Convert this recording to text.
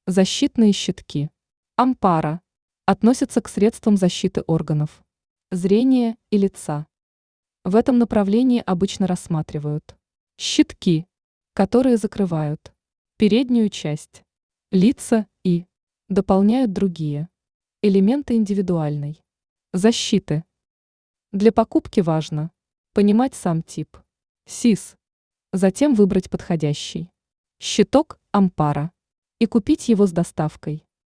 Защитные щитки. Ампара. Относятся к средствам защиты органов зрения и лица. В этом направлении обычно рассматривают щитки, которые закрывают переднюю часть лица и дополняют другие элементы индивидуальной защиты. Для покупки важно понимать сам тип СИС, затем выбрать подходящий щиток Ампара и купить его с доставкой.